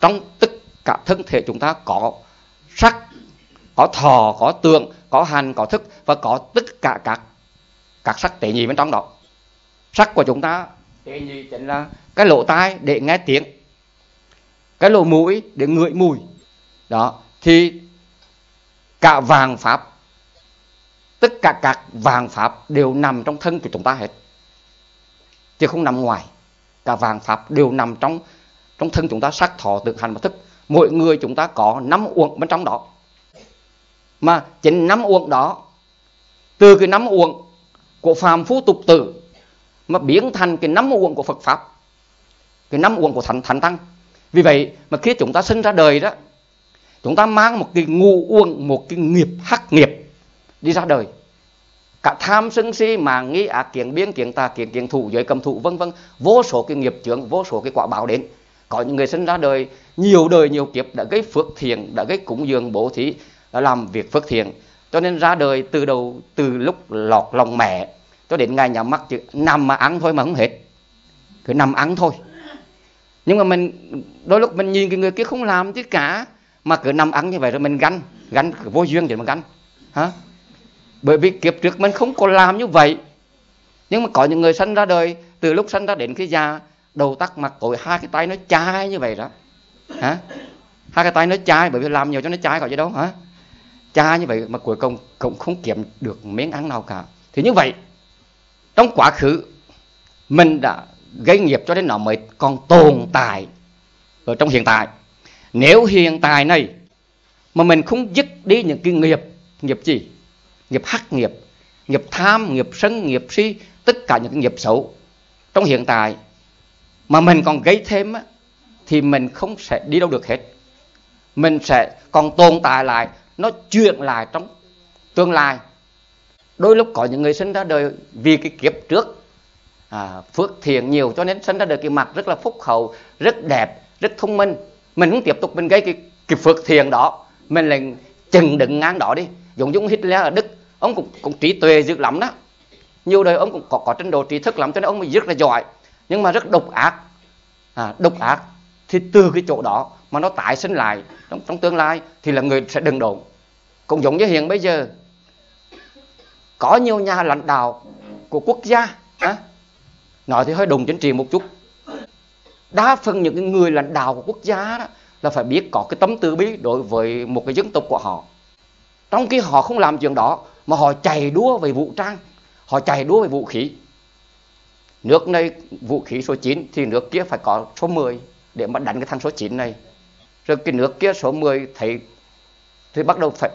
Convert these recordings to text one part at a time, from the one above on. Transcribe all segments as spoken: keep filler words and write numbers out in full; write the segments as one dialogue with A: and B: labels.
A: trong tất cả thân thể chúng ta có sắc, có thọ, có tưởng, có hành, có thức và có tất cả các các sắc tế nhị bên trong đó. Sắc của chúng ta tế nhị chính là cái lỗ tai để nghe tiếng, cái lỗ mũi để ngửi mùi. Đó, thì cả vạn pháp, tất cả các vạn pháp đều nằm trong thân của chúng ta hết, chứ không nằm ngoài. Cả vạn pháp đều nằm trong trong thân chúng ta, sắc, thọ, tưởng, hành và thức. Mỗi người chúng ta có năm uẩn bên trong đó. Mà chính năm uẩn đó, từ cái năm uẩn của phàm phu tục tử mà biến thành cái năm uẩn của Phật pháp, cái năm uẩn của thánh thánh tăng. Vì vậy mà khi chúng ta sinh ra đời đó, chúng ta mang một cái ngũ uẩn, một cái nghiệp hắc nghiệp đi ra đời. Cả tham sân si màng nghi ác kiến biên kiến tà kiến kiến thủ giới cầm thủ vân vân, vô số cái nghiệp chướng, vô số cái quả báo đến. Có những người sinh ra đời nhiều đời nhiều kiếp đã gây phước thiện, đã gây cúng dường bố thí, đã làm việc phước thiện, cho nên ra đời từ đầu, từ lúc lọt lòng mẹ cho đến ngày nhắm mắt chứ nằm mà ăn thôi mà không hết, cứ nằm ăn thôi. Nhưng mà mình đôi lúc mình nhìn cái người kia không làm chứ cả, mà cứ nằm ăn như vậy rồi mình ganh, ganh vô duyên để mà ganh, hả? Bởi vì kiếp trước mình không có làm như vậy. Nhưng mà có những người sinh ra đời, từ lúc sinh ra đến khi già, đầu tắc mặt tối, hai cái tay nó chai như vậy đó, hả? Hai cái tay nó chai, bởi vì làm nhiều cho nó chai, có gì đâu, hả? Chai như vậy mà cuối cùng cũng không kiếm được miếng ăn nào cả. Thì như vậy, trong quá khứ mình đã gây nghiệp cho nên nó mới còn tồn tại ở trong hiện tại. Nếu hiện tại này mà mình không dứt đi những cái nghiệp, nghiệp gì? Nghiệp hắc nghiệp, nghiệp tham, nghiệp sân, nghiệp si, tất cả những cái nghiệp xấu trong hiện tại mà mình còn gây thêm á, thì mình không sẽ đi đâu được hết. Mình sẽ còn tồn tại lại, nó chuyển lại trong tương lai. Đôi lúc có những người sinh ra đời vì cái kiếp trước à, phước thiện nhiều cho nên sinh ra đời cái mặt rất là phúc hậu, rất đẹp, rất thông minh. Mình không tiếp tục mình gây cái, cái phước thiện đó, mình lại chừng đựng ngang đó đi. Giống như Hitler ở Đức, ông cũng, cũng trí tuệ dữ lắm đó, nhiều đời ông cũng có, có trình độ trí thức lắm, cho nên ông mới rất là giỏi, nhưng mà rất độc ác. à, Độc ác thì từ cái chỗ đó mà nó tái sinh lại trong, trong tương lai thì là người sẽ đừng độn. Cũng giống như hiện bây giờ có nhiều nhà lãnh đạo của quốc gia à, nói thì hơi đùng chính trị một chút, đa phần những người lãnh đạo của quốc gia đó là phải biết có cái tấm từ bi đối với một cái dân tộc của họ. Trong khi họ không làm chuyện đó mà họ chạy đua về vũ trang, họ chạy đua về vũ khí. Nước này vũ khí số chín thì nước kia phải có số mười để mà đánh cái thằng số chín này. Rồi cái nước kia số mười thấy thì bắt đầu phải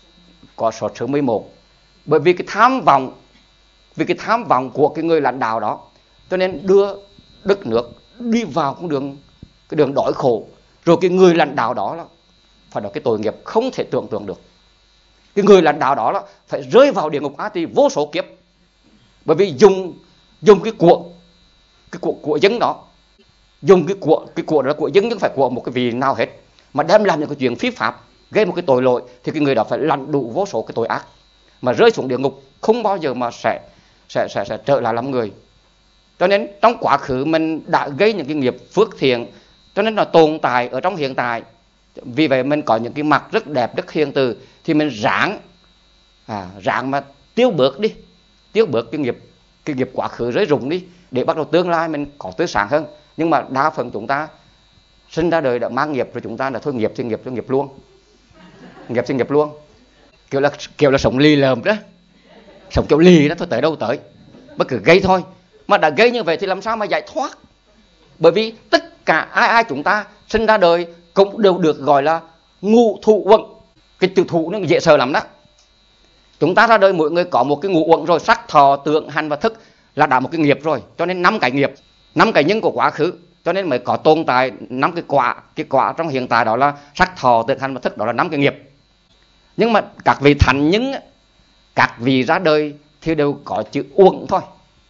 A: có số số mười một. Bởi vì cái tham vọng, vì cái tham vọng của cái người lãnh đạo đó, cho nên đưa đất nước đi vào con đường cái đường đói khổ. Rồi cái người lãnh đạo đó là phải là cái tội nghiệp không thể tưởng tượng được. Cái người lãnh đạo đó là phải rơi vào địa ngục A Tỳ vô số kiếp. Bởi vì dùng dùng cái của cái của của dân đó, dùng cái của cái của đó là của dân chứ không phải của một cái vị nào hết, mà đem làm những cái chuyện phí pháp, gây một cái tội lỗi thì cái người đó phải lãnh đủ vô số cái tội ác, mà rơi xuống địa ngục không bao giờ mà sẽ sẽ sẽ, sẽ trở lại làm người. Cho nên trong quá khứ mình đã gây những cái nghiệp phước thiện, cho nên là tồn tại ở trong hiện tại. Vì vậy mình có những cái mặt rất đẹp, rất hiền từ, thì mình ráng à, ráng mà tiêu bớt đi, tiêu bớt cái nghiệp cái nghiệp quá khứ rơi rụng đi, để bắt đầu tương lai mình có tươi sáng hơn. Nhưng mà đa phần chúng ta sinh ra đời đã mang nghiệp rồi, chúng ta là thôi nghiệp thì nghiệp cho nghiệp luôn, nghiệp thì nghiệp luôn, kiểu là kiểu là sống lì lợm đó, sống kiểu lì đó thôi, tới đâu tới, bất cứ gây thôi. Mà đã gây như vậy thì làm sao mà giải thoát? Bởi vì tất cả ai ai chúng ta sinh ra đời cũng đều được gọi là ngũ thụ uẩn. Cái từ thụ nó dễ sợ lắm đó. Chúng ta ra đời mỗi người có một cái ngũ uẩn rồi, sắc, thọ, tưởng, hành và thức là đã một cái nghiệp rồi. Cho nên năm cái nghiệp, năm cái nhân của quá khứ, cho nên mới có tồn tại năm cái quả. Cái quả trong hiện tại đó là sắc, thọ, tưởng, hành và thức, đó là năm cái nghiệp. Nhưng mà các vị thánh nhân, các vị ra đời thì đều có chữ uẩn thôi.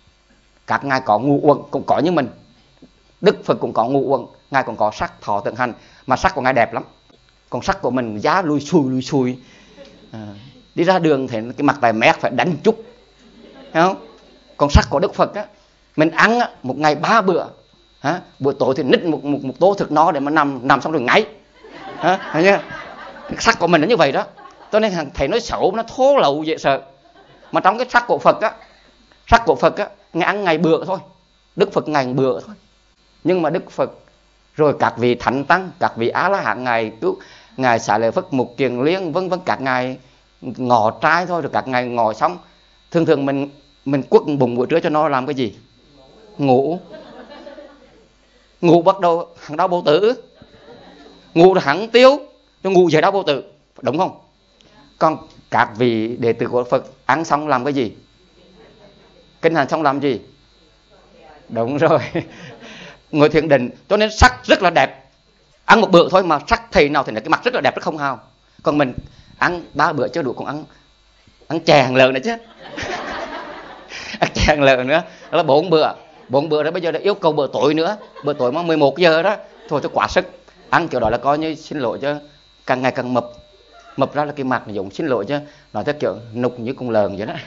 A: Các ngài có ngũ uẩn cũng có như mình. Đức Phật cũng có ngũ uẩn, ngài cũng có sắc, thọ, tưởng, hành, mà sắc của ngài đẹp lắm. Còn sắc của mình giá lùi xùi lùi xùi à, đi ra đường thì cái mặt tài mét phải đánh chút, thấy không? Còn sắc của Đức Phật á, mình ăn á, một ngày ba bữa Hả? Buổi tối thì nít một, một, một tô thực no để mà nằm nằm xong rồi ngáy. Hả? Sắc của mình nó như vậy đó. Cho nên thấy nói xấu, nó thô lậu dễ sợ. Mà trong cái sắc của Phật á, sắc của Phật á, ngày ăn ngày bữa thôi. Đức Phật ngày bữa thôi. Nhưng mà Đức Phật rồi các vị thánh tăng, các vị Á La Hán, ngài cứu, ngài Xá Lợi Phất, Mục Kiền Liên, vân vân, các ngài ngỏ trai thôi, rồi các ngài ngỏ xong. Thường thường mình mình quất bụng buổi trưa cho nó làm cái gì? Ngủ. Ngủ bắt đầu hắn đau bao tử. Ngủ rồi hắn tiêu, cho ngủ dậy đau bao tử, đúng không? Còn các vị đệ tử của Phật ăn xong làm cái gì? Kinh hành xong làm gì? Đúng rồi. Ngồi thiền định. Cho nên sắc rất là đẹp. Ăn một bữa thôi mà sắc thầy nào thì cái mặt rất là đẹp, rất không hao. Còn mình ăn ba bữa chưa đủ, còn ăn ăn chè hàng lợn nữa chứ. Ăn chè hàng lợn nữa. Đó là bốn bữa. Bốn bữa đó bây giờ đã yêu cầu bữa tối nữa. Bữa tối mà mười một giờ đó. Thôi cho quá sức. Ăn kiểu đó là coi như xin lỗi chứ. Càng ngày càng mập. Mập ra là cái mặt này giống xin lỗi chứ. Nói theo kiểu nục như con lợn vậy đó.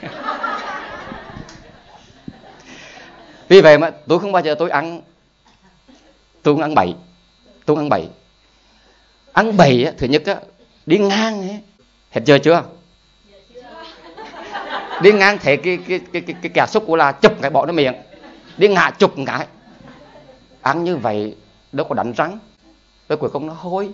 A: Vì vậy mà tôi không bao giờ tôi ăn. Tôi không ăn bậy. Tôi không ăn bậy. Ăn bậy á, thứ nhất á, đi ngang ấy. Hết giờ chưa? Đi ngang thấy cái cái cái cái, cái kẻ xúc của là chụp cái bỏ nó miệng. Đi ngã chụp một cái. Ăn như vậy đâu có đánh răng. Rồi cuối cùng nó hôi.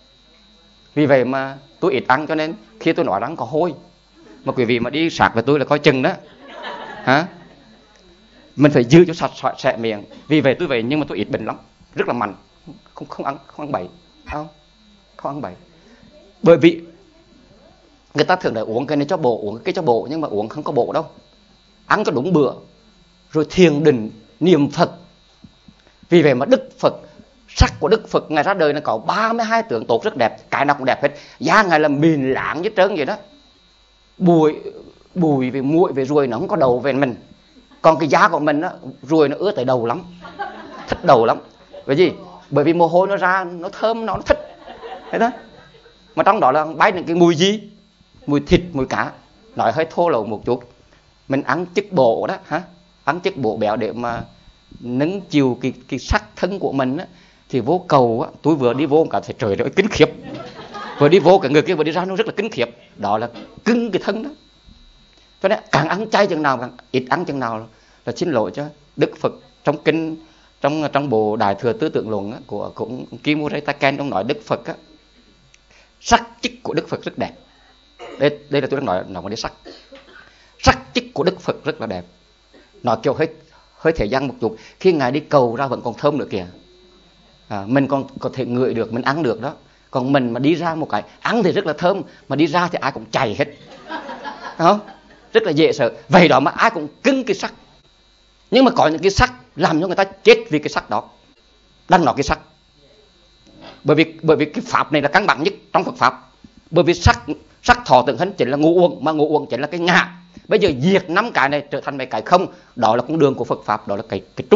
A: Vì vậy mà tôi ít ăn, cho nên khi tôi nói răng có hôi. Mà quý vị mà đi sạc với tôi là coi chừng đó. Hả? Mình phải giữ cho sạch sạch sẽ miệng. Vì vậy tôi vậy, nhưng mà tôi ít bệnh lắm. Rất là mạnh. Không không ăn không ăn bậy. Không. Không ăn bậy. Bởi vì người ta thường là uống cái này cho bộ, uống cái cho bộ, nhưng mà uống không có bộ đâu. Ăn cho đúng bữa. Rồi thiền định, niệm Phật. Vì vậy mà Đức Phật, sắc của Đức Phật Ngài ra đời là có ba mươi hai tướng tốt rất đẹp. Cái nào cũng đẹp hết. Da Ngài là mịn láng như trơn vậy đó. Bụi, bụi về muội về ruồi nó không có đầu về mình. Còn cái da của mình á, ruồi nó ứa tới đầu lắm. Thích đầu lắm. Bởi vì Bởi vì mồ hôi nó ra, nó thơm, nó, nó thích. Thế đó. Mà trong đó là bay những cái mùi gì? Mùi thịt, mùi cá. Nói hơi thô lậu một chút. Mình ăn chất bộ đó, hả? Ăn chất bộ béo để mà nâng chiều cái, cái sắc thân của mình á. Thì vô cầu á, tôi vừa đi vô cả thầy trời ơi kinh khiếp. Vừa đi vô cả người kia vừa đi ra nó rất là kinh khiếp. Đó là cưng cái thân đó. Cho nên càng ăn chay chừng nào, càng ít ăn chừng nào là, là xin lỗi cho Đức Phật. Trong kinh, trong trong bộ Đại Thừa Tư Tưởng Luận á, của cũng Kim Mô Rê Ta Ken, ông nói Đức Phật á, sắc chất của Đức Phật rất đẹp. Đây, đây là tôi đang nói nói về sắc. Sắc chất của Đức Phật rất là đẹp. Nói kiểu hơi hơi thể gian một chút. Khi Ngài đi cầu ra vẫn còn thơm nữa kìa. À, mình còn có thể ngửi được, mình ăn được đó. Còn mình mà đi ra một cái, ăn thì rất là thơm, mà đi ra thì ai cũng chảy hết. Không? Rất là dễ sợ. Vậy đó mà ai cũng cưng cái sắc. Nhưng mà có những cái sắc làm cho người ta chết vì cái sắc đó. Đang nói cái sắc. Bởi vì bởi vì cái pháp này là căn bản nhất trong Phật pháp. Bởi vì sắc sắc thọ tưởng hành chính là ngũ uẩn, mà ngũ uẩn chính là cái ngã. Bây giờ diệt năm cái này trở thành mấy cái không, đó là con đường của Phật pháp, đó là cái cái trung